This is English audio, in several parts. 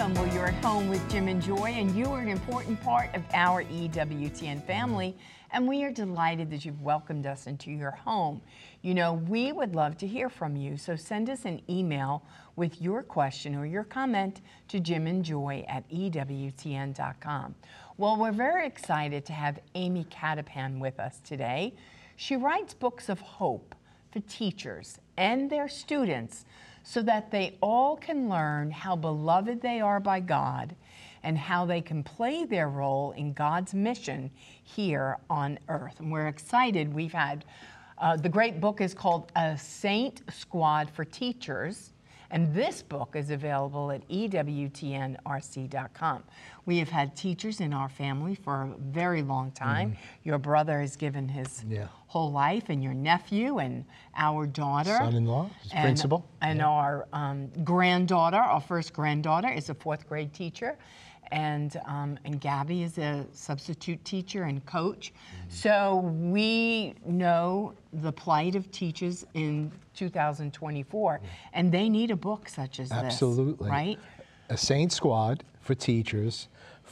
welcome. Well, you're at home with Jim and Joy, and you are an important part of our EWTN family, and we are delighted that you've welcomed us into your home. You know, we would love to hear from you, so send us an email with your question or your comment to jimandjoy@ewtn.com. Well, we're very excited to have Amy Catapan with us today. She writes books of hope for teachers and their students so that they all can learn how beloved they are by God and how they can play their role in God's mission here on earth. And we're excited. We've had, the great book is called A Saint Squad for Teachers, and this book is available at ewtnrc.com. We have had teachers in our family for a very long time. Your brother has given his whole life, and your nephew, and our daughter. Son-in-law, his principal. And our granddaughter, our first granddaughter, is a fourth grade teacher. And Gabby is a substitute teacher and coach. So we know the plight of teachers in 2024, and they need a book such as this. Absolutely. Right? A Saint Squad for Teachers,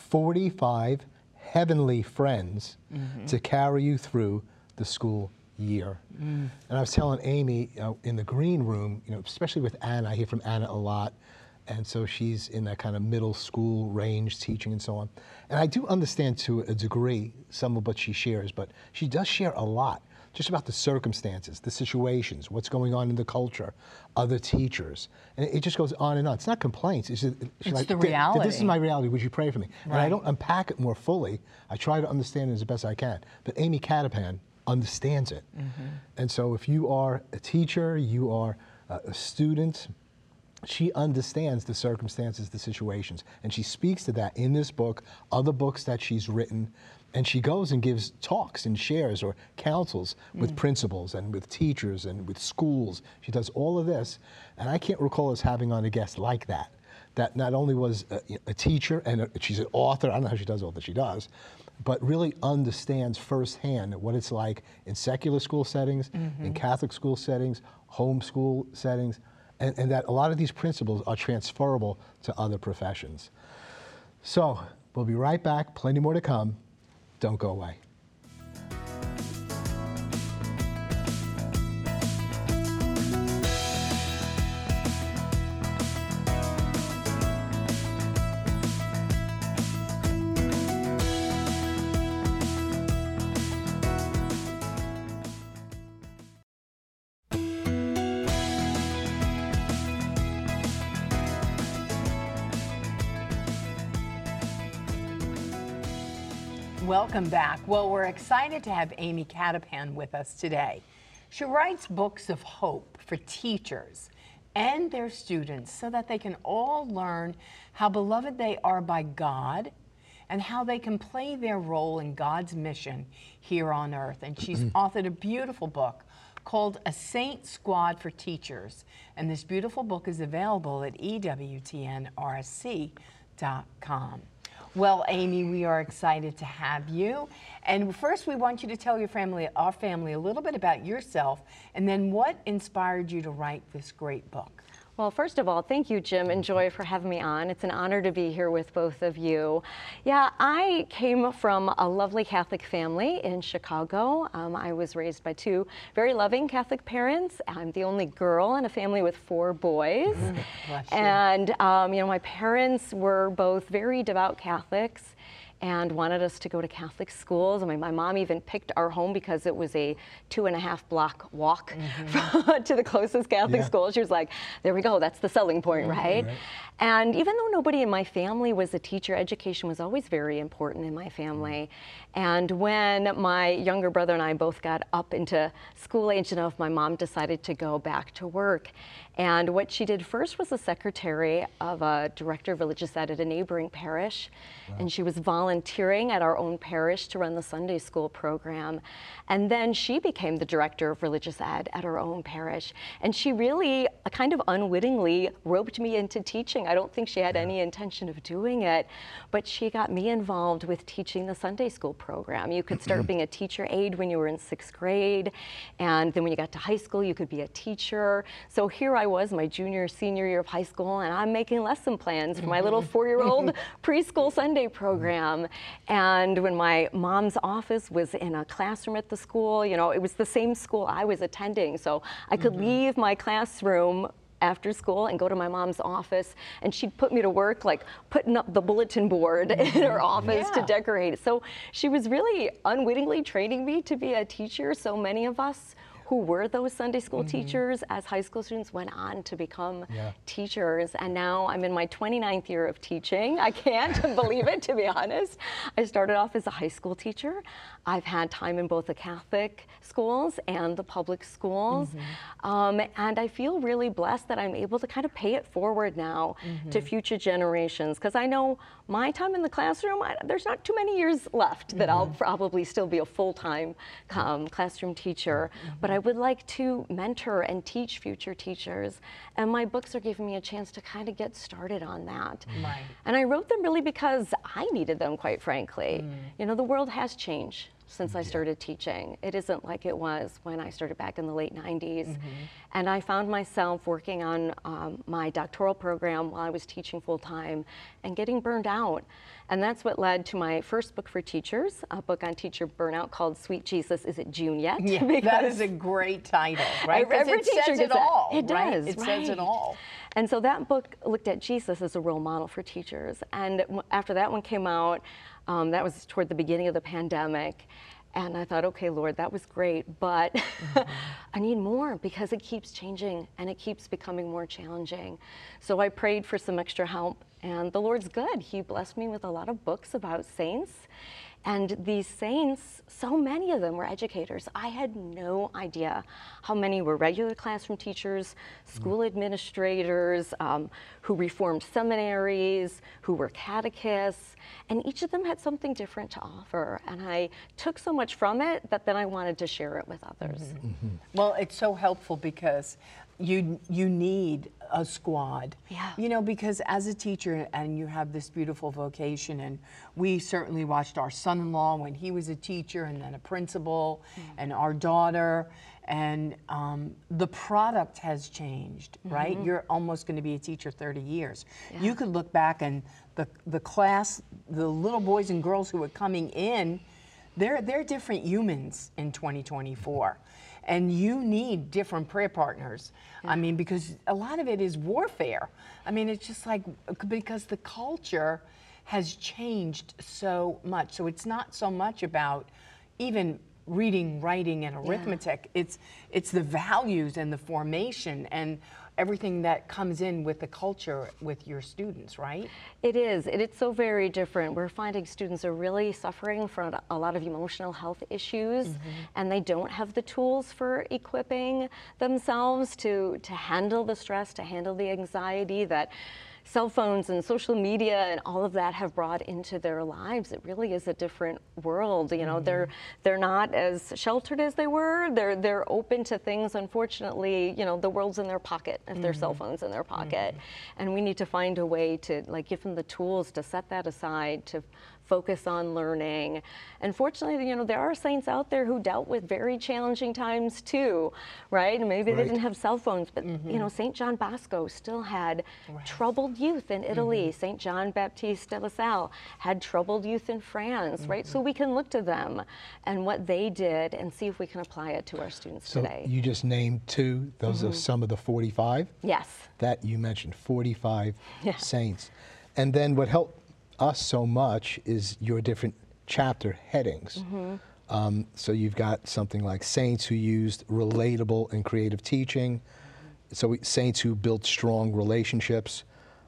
45 heavenly friends to carry you through the school year. And I was telling Amy in the green room, especially with Anna, I hear from Anna a lot. And so she's in that kind of middle school range, teaching and so on. And I do understand to a degree some of what she shares, but she does share a lot, just about the circumstances, the situations, what's going on in the culture, other teachers. And it just goes on and on. It's not complaints. It's like, the reality. This is my reality. Would you pray for me? Right. And I don't unpack it more fully. I try to understand it as best I can. But Amy Catapan understands it. And so if you are a teacher, you are a student, she understands the circumstances, the situations, and she speaks to that in this book, other books that she's written, and she goes and gives talks and shares or counsels with principals and with teachers and with schools. She does all of this, and I can't recall us having on a guest like that, that not only was a teacher and she's an author, I don't know how she does all that she does, but really understands firsthand what it's like in secular school settings, in Catholic school settings, homeschool settings, and that a lot of these principles are transferable to other professions. So we'll be right back. Plenty more to come. Don't go away. Welcome back. Well, we're excited to have Amy Catapan with us today. She writes books of hope for teachers and their students so that they can all learn how beloved they are by God and how they can play their role in God's mission here on earth. And she's authored a beautiful book called A Saint Squad for Teachers. And this beautiful book is available at ewtnrc.com. Well, Amy, we are excited to have you. And first, we want you to tell our family, a little bit about yourself, and then what inspired you to write this great book. Well, first of all, thank you, Jim and Joy, for having me on. It's an honor to be here with both of you. Yeah, I came from a lovely Catholic family in Chicago. I was raised by two very loving Catholic parents. I'm the only girl in a family with 4 boys. And, my parents were both very devout Catholics and wanted us to go to Catholic schools. I mean, my mom even picked our home because it was a 2.5 block walk to the closest Catholic school. She was like, there we go, that's the selling point, right? And even though nobody in my family was a teacher, education was always very important in my family. And when my younger brother and I both got up into school age enough, my mom decided to go back to work. And what she did first was a secretary of a director of religious ed at a neighboring parish. And she was volunteering volunteering at our own parish to run the Sunday school program. And then she became the director of religious ed at our own parish. And she really kind of unwittingly roped me into teaching. I don't think she had any intention of doing it, but she got me involved with teaching the Sunday school program. You could start being a teacher aide when you were in 6th grade, and then when you got to high school, you could be a teacher. So here I was, my junior, senior year of high school, and I'm making lesson plans for my little 4-year-old preschool Sunday program. And when my mom's office was in a classroom at the school, you know, it was the same school I was attending, so I could leave my classroom after school and go to my mom's office, and she'd put me to work like putting up the bulletin board in her office to decorate. So she was really unwittingly training me to be a teacher. So many of us who were those Sunday school teachers as high school students went on to become teachers. And now I'm in my 29th year of teaching. I can't believe it, to be honest. I started off as a high school teacher. I've had time in both the Catholic schools and the public schools. And I feel really blessed that I'm able to kind of pay it forward now to future generations. Because I know my time in the classroom, there's not too many years left that I'll probably still be a full-time classroom teacher. But I would like to mentor and teach future teachers. And my books are giving me a chance to kind of get started on that. Right. And I wrote them really because I needed them, quite frankly. You know, the world has changed since I started teaching. It isn't like it was when I started back in the late 90s. And I found myself working on my doctoral program while I was teaching full-time and getting burned out. And that's what led to my first book for teachers, a book on teacher burnout called Sweet Jesus, Is It June Yet? Yeah, that is a great title, right? Every Because it says it all, It right? does, It says it all. And so that book looked at Jesus as a role model for teachers. And after that one came out, that was toward the beginning of the pandemic. And I thought, okay, Lord, that was great, but I need more because it keeps changing and it keeps becoming more challenging. So I prayed for some extra help, and the Lord's good. He blessed me with a lot of books about saints. And these saints, so many of them were educators. I had no idea how many were regular classroom teachers, school administrators, who reformed seminaries, who were catechists, and each of them had something different to offer. And I took so much from it that then I wanted to share it with others. Well, it's so helpful because you need a squad. Yeah. You know, because as a teacher, and you have this beautiful vocation, and we certainly watched our son-in-law when he was a teacher and then a principal, and our daughter, and the product has changed, right? You're almost going to be a teacher 30 years. You could look back and the class, the little boys and girls who are coming in, they're different humans in 2024. And you need different prayer partners. I mean, because a lot of it is warfare. I mean, it's just like, because the culture has changed so much. So it's not so much about even reading, writing, and arithmetic. It's the values and the formation and everything that comes in with the culture with your students, right? It is. It's so very different. We're finding students are really suffering from a lot of emotional health issues, and they don't have the tools for equipping themselves to handle the stress, to handle the anxiety that cell phones and social media and all of that have brought into their lives. It really is a different world. You know, they're not as sheltered as they were. They're open to things. Unfortunately, you know, the world's in their pocket if their cell phone's in their pocket, and we need to find a way to like give them the tools to set that aside, to focus on learning. And fortunately, you know, there are saints out there who dealt with very challenging times too, right? And maybe they didn't have cell phones, but you know, St. John Bosco still had troubled youth in Italy. St. John Baptiste de La Salle had troubled youth in France, right? So we can look to them and what they did and see if we can apply it to our students today. So you just named two. Those are some of the 45 Yes. that you mentioned, 45 saints. And then what helped us so much is your different chapter headings. So you've got something like saints who used relatable and creative teaching, saints who built strong relationships,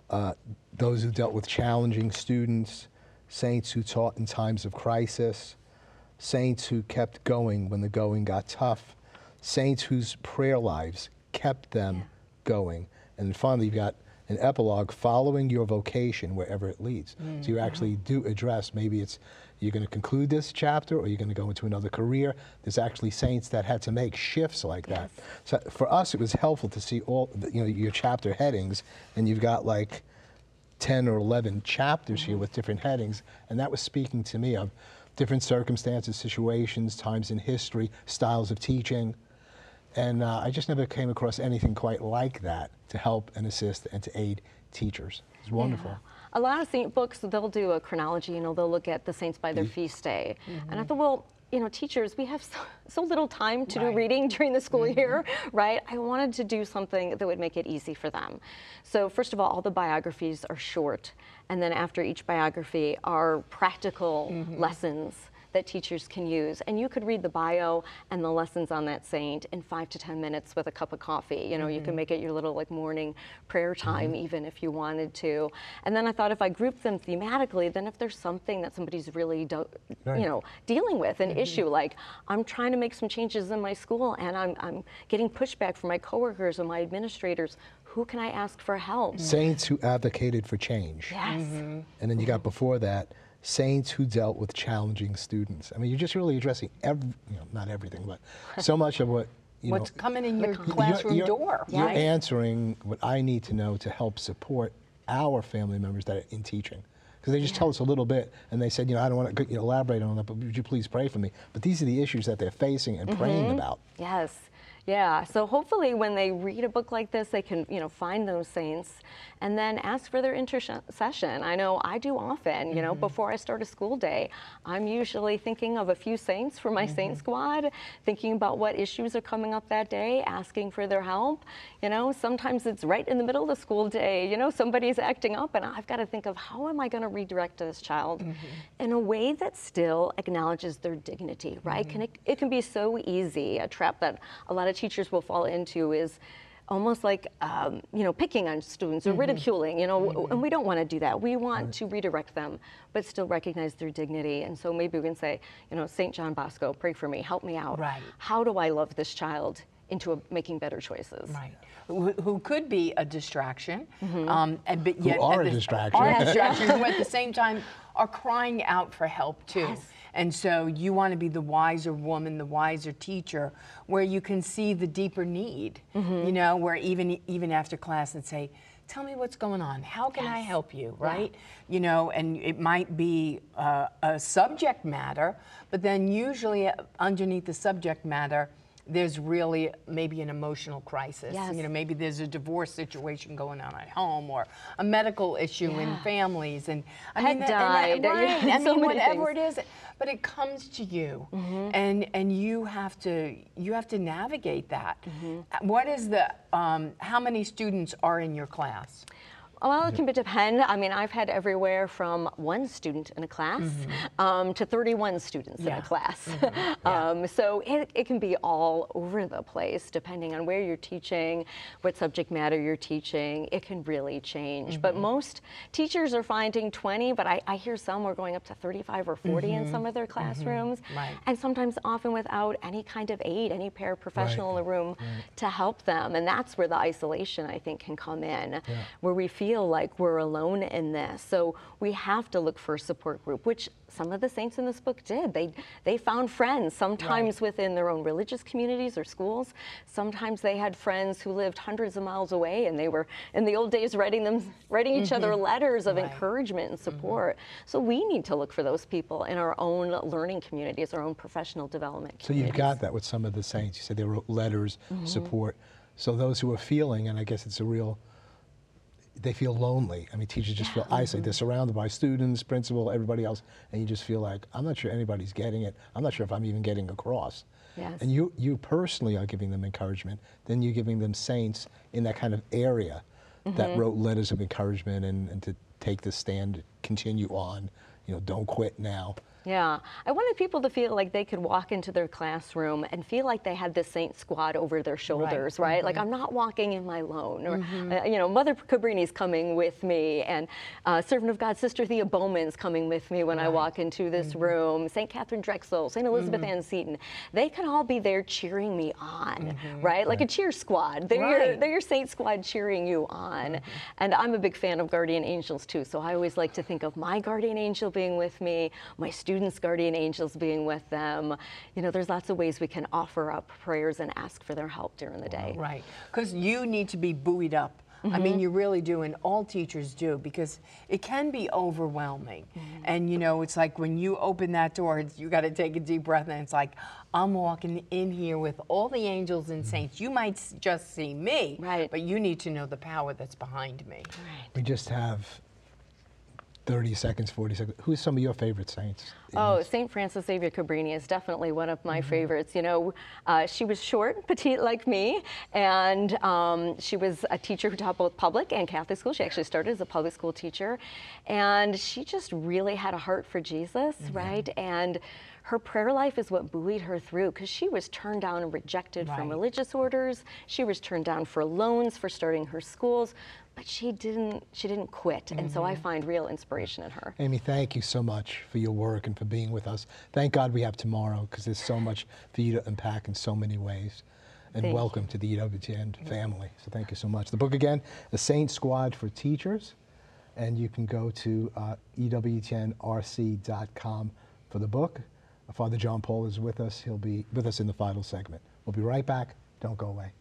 those who dealt with challenging students, saints who taught in times of crisis, saints who kept going when the going got tough, saints whose prayer lives kept them going. And finally, you've got an epilogue, following your vocation wherever it leads. So you actually do address, maybe it's you're going to conclude this chapter or you're going to go into another career. There's actually saints that had to make shifts like that. So for us, it was helpful to see all your chapter headings, and you've got like 10 or 11 chapters here with different headings, and that was speaking to me of different circumstances, situations, times in history, styles of teaching. And I just never came across anything quite like that to help and assist and to aid teachers. It's wonderful. Yeah. A lot of saint books, they'll do a chronology, they'll look at the saints by their feast day. And I thought, well, teachers, we have so little time to do reading during the school year, right? I wanted to do something that would make it easy for them. So first of all the biographies are short. And then after each biography are practical lessons that teachers can use. And you could read the bio and the lessons on that saint in 5 to 10 minutes with a cup of coffee. You can make it your little morning prayer time even if you wanted to. And then I thought if I grouped them thematically, then if there's something that somebody's really dealing with, an issue, like I'm trying to make some changes in my school and I'm getting pushback from my coworkers and my administrators, who can I ask for help? Saints who advocated for change. Yes. And then you got before that, saints who dealt with challenging students. I mean, you're just really addressing not everything, but so much of what what's coming in your classroom door. You're answering what I need to know to help support our family members that are in teaching. Because they just tell us a little bit, and they said, I don't want to elaborate on that, but would you please pray for me? But these are the issues that they're facing and praying about. Yes. Yeah, so hopefully when they read a book like this, they can, find those saints and then ask for their intercession. I know I do often, before I start a school day, I'm usually thinking of a few saints for my saint squad, thinking about what issues are coming up that day, asking for their help. Sometimes it's right in the middle of the school day, somebody's acting up and I've got to think of how am I going to redirect this child in a way that still acknowledges their dignity, right? It can be so easy, a trap that a lot of teachers will fall into is almost like, picking on students or ridiculing, and we don't want to do that. We want to redirect them, but still recognize their dignity. And so maybe we can say, St. John Bosco, pray for me, help me out. Right. How do I love this child into making better choices? Right. Who could be a distraction, but yet who are a distraction. Who at the same time are crying out for help too. Yes. And so you want to be the wiser woman, the wiser teacher, where you can see the deeper need, where even after class and say, tell me what's going on. How can I help you, right? And it might be a subject matter, but then usually underneath the subject matter, there's really maybe an emotional crisis. Yes. Maybe there's a divorce situation going on at home or a medical issue in families. And Pet died. Whatever it is, but it comes to you, and you have to navigate that. What is the how many students are in your class? Well, it can depend. I mean, I've had everywhere from 1 student in a class to 31 students in a class. So it can be all over the place depending on where you're teaching, what subject matter you're teaching. It can really change. But most teachers are finding 20, but I hear some are going up to 35 or 40 in some of their classrooms. And sometimes often without any kind of aid, any paraprofessional in the room to help them. And that's where the isolation, I think, can come in, where we feel like we're alone in this. So we have to look for a support group, which some of the saints in this book did. They found friends, sometimes within their own religious communities or schools. Sometimes they had friends who lived hundreds of miles away, and they were, in the old days, writing each other letters of encouragement and support. So we need to look for those people in our own learning communities, our own professional development communities. So you've got that with some of the saints. You said they wrote letters, support. So those who are feeling, and I guess it's they feel lonely. I mean, teachers just feel isolated. They're surrounded by students, principal, everybody else, and you just feel like, I'm not sure anybody's getting it. I'm not sure if I'm even getting across. Yes. And you personally are giving them encouragement. Then you're giving them saints in that kind of area that wrote letters of encouragement and to take the stand, continue on, don't quit now. Yeah, I wanted people to feel like they could walk into their classroom and feel like they had the Saint Squad over their shoulders, right? Like I'm not walking in my alone, or Mother Cabrini's coming with me, and Servant of God, Sister Thea Bowman's coming with me when I walk into this room. St. Catherine Drexel, St. Elizabeth Ann Seton, they can all be there cheering me on, right? Like a cheer squad. They're your Saint Squad cheering you on. And I'm a big fan of guardian angels too, so I always like to think of my guardian angel being with me, my students' guardian angels being with them. There's lots of ways we can offer up prayers and ask for their help during the day. Right, because you need to be buoyed up. I mean, you really do, and all teachers do, because it can be overwhelming. And it's like when you open that door, you got to take a deep breath, and it's like, I'm walking in here with all the angels and saints. You might just see me, but you need to know the power that's behind me. We just have 30 seconds, 40 seconds. Who's some of your favorite saints? Oh, St. Frances Xavier Cabrini is definitely one of my favorites. She was short, petite like me, and she was a teacher who taught both public and Catholic school. She actually started as a public school teacher, and she just really had a heart for Jesus, right? And her prayer life is what buoyed her through, because she was turned down and rejected from religious orders. She was turned down for loans for starting her schools, but she didn't quit. And so I find real inspiration in her. Amy, thank you so much for your work and for being with us. Thank God we have tomorrow, because there's so much for you to unpack in so many ways. And welcome to the EWTN family. So thank you so much. The book again, The Saint Squad for Teachers, and you can go to EWTNRC.com for the book. Father John Paul is with us. He'll be with us in the final segment. We'll be right back. Don't go away.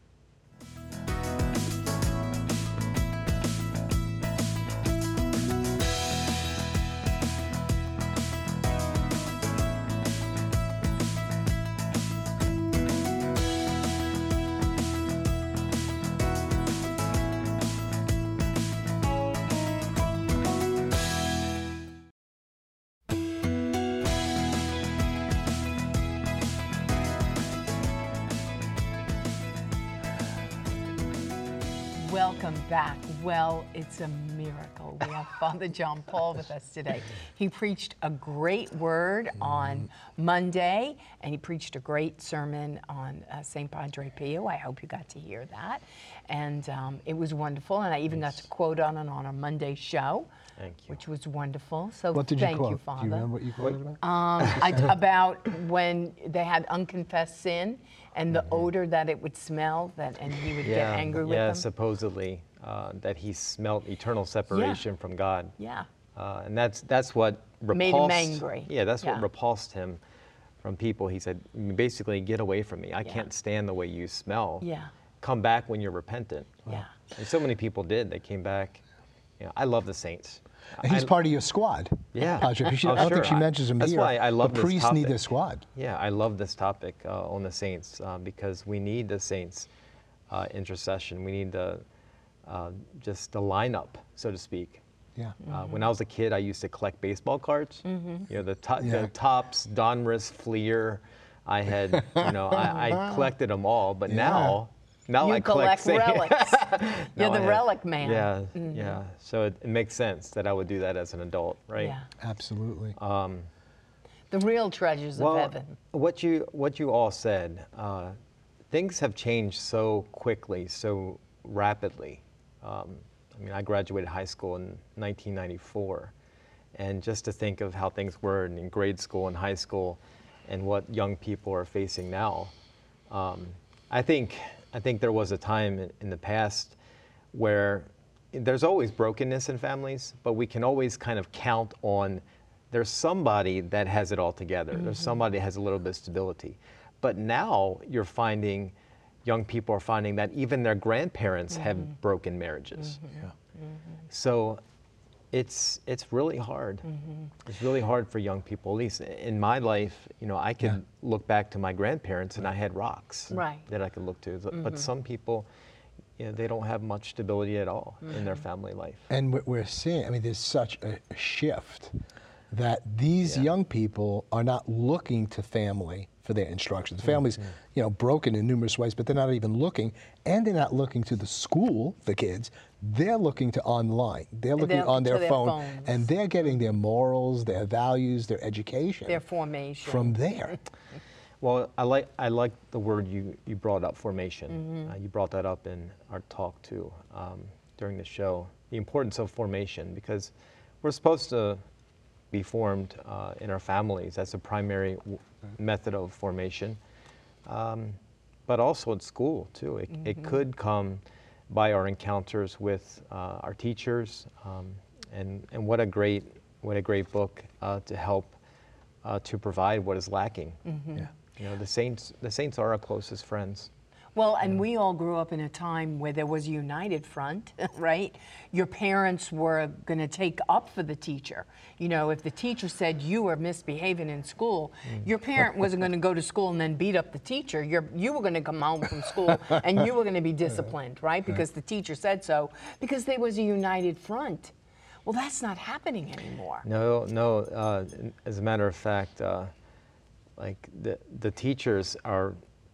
Welcome back. Well, it's a miracle. We have Father John Paul with us today. He preached a great word on Monday, and he preached a great sermon on St. Padre Pio. I hope you got to hear that. And it was wonderful, and I even got to quote on it on our Monday show. Thank you. Which was wonderful. So what did you thank quote? you, Father. Do you remember what you quoted about? About when they had unconfessed sin and the odor that it would smell, and he would get angry with them. Yeah, supposedly that he smelt eternal separation from God. Yeah. And that's what repulsed. Made him angry. Yeah, that's what repulsed him from people. He said, basically, get away from me. I can't stand the way you smell. Yeah. Come back when you're repentant. Yeah. And so many people did. They came back. I love the saints. And he's part of your squad. Yeah. Padre. I don't think she mentions him That's here. why I love the this priests topic. need their squad. Yeah, I love this topic on the saints because we need the saints' intercession. We need just the lineup, so to speak. Yeah. When I was a kid, I used to collect baseball cards. The Topps, Donruss, Fleer. I had, I collected them all. But now you I collect relics. You're the relic man. Yeah, yeah. So it makes sense that I would do that as an adult, right? Yeah. Absolutely. The real treasures of heaven. What you all said, things have changed so quickly, so rapidly. I graduated high school in 1994, and just to think of how things were in grade school and high school, and what young people are facing now, I think there was a time in the past where there's always brokenness in families, but we can always kind of count on there's somebody that has it all together. There's somebody that has a little bit of stability. But now young people are finding that even their grandparents have broken marriages. So it's really hard. It's really hard for young people. At least in my life, I could look back to my grandparents and I had rocks that I could look to. But some people, they don't have much stability at all in their family life. And what we're seeing, there's such a shift that these young people are not looking to family for their instruction. The family's, you know, broken in numerous ways, but they're not even looking, and they're not looking to the school, the kids. They're looking to online. They're looking on to their their phone, phones. and they're getting their morals, their values, their education Their formation. from there. Well, I like the word you brought up, formation. You brought that up in our talk too during the show. The importance of formation, because we're supposed to be formed in our families. That's a primary method of formation, but also in school too. It could come by our encounters with our teachers, and what a great book to help to provide what is lacking. Yeah. You know, the saints are our closest friends. Well, and we all grew up in a time where there was a united front, right? Your parents were going to take up for the teacher. You know, if the teacher said you were misbehaving in school, your parent wasn't going to go to school and then beat up the teacher. You were going to come home from school and you were going to be disciplined, right? Because the teacher said so, because there was a united front. Well, that's not happening anymore. No. As a matter of fact, like the teachers are.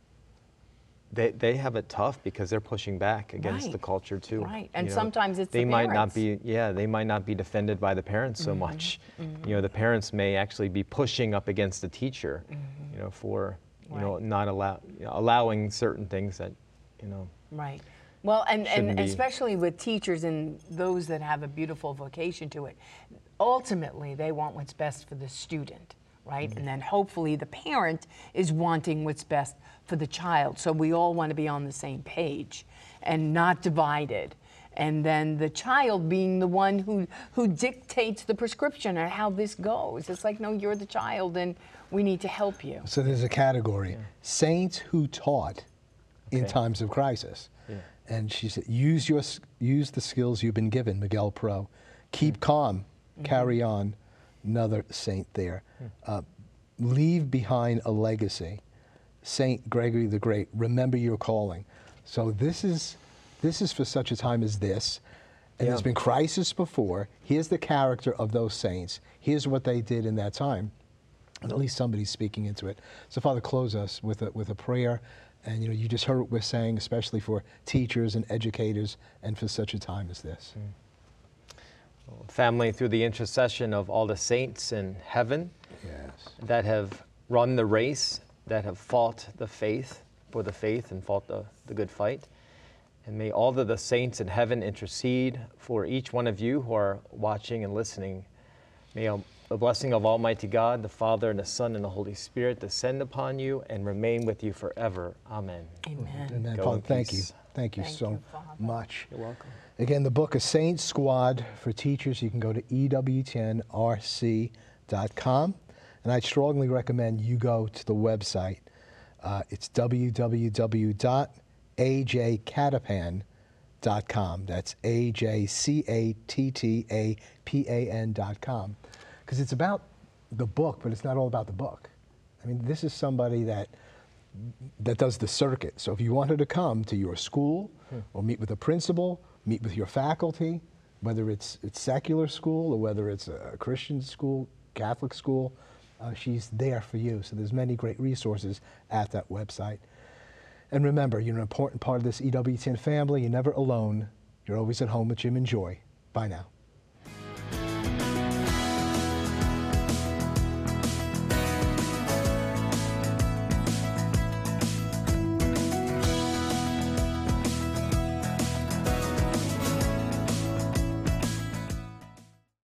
They have it tough because they're pushing back against the culture too. Right, and You know, sometimes it's they the might not parents. be. Yeah, they might not be defended by the parents so much. You know, the parents may actually be pushing up against the teacher. You know, for not allowing certain things that, you know. Right. Well, and Shouldn't be. especially with teachers and those that have a beautiful vocation to it, ultimately they want what's best for the student, right? And then hopefully the parent is wanting what's best for the child. So we all want to be on the same page and not divided. And then the child being the one who dictates the prescription and how this goes. It's like, no, you're the child and we need to help you. So there's a category, saints who taught in Okay. times of crisis. Yeah. And she said, use the skills you've been given, Miguel Pro. Keep calm, carry on. Another saint there. Leave behind a legacy. Saint Gregory the Great, remember your calling. So this is for such a time as this. And there's been crisis before. Here's the character of those saints. Here's what they did in that time. And at least somebody's speaking into it. So Father, close us with a prayer. And you just heard what we're saying, especially for teachers and educators and for such a time as this. Family, through the intercession of all the saints in heaven Yes. that have run the race, that have fought the faith and fought the good fight. And may all of the saints in heaven intercede for each one of you who are watching and listening. May the blessing of Almighty God, the Father, and the Son, and the Holy Spirit descend upon you and remain with you forever. Amen. Amen. And then, Go Father, in thank you. peace. Thank you Thank so you, Father. much. You're welcome. Again, the book of Saints Squad for teachers, you can go to ewtnrc.com. And I'd strongly recommend you go to the website. It's www.ajcatapan.com. That's AJCATTAPAN.com. Because it's about the book, but it's not all about the book. I mean, this is somebody that does the circuit. So if you wanted to come to your school or meet with a principal, meet with your faculty, whether it's secular school or whether it's a Christian school, Catholic school, she's there for you. So there's many great resources at that website. And remember, you're an important part of this EWTN family. You're never alone. You're always at home with Jim and Joy. Bye now.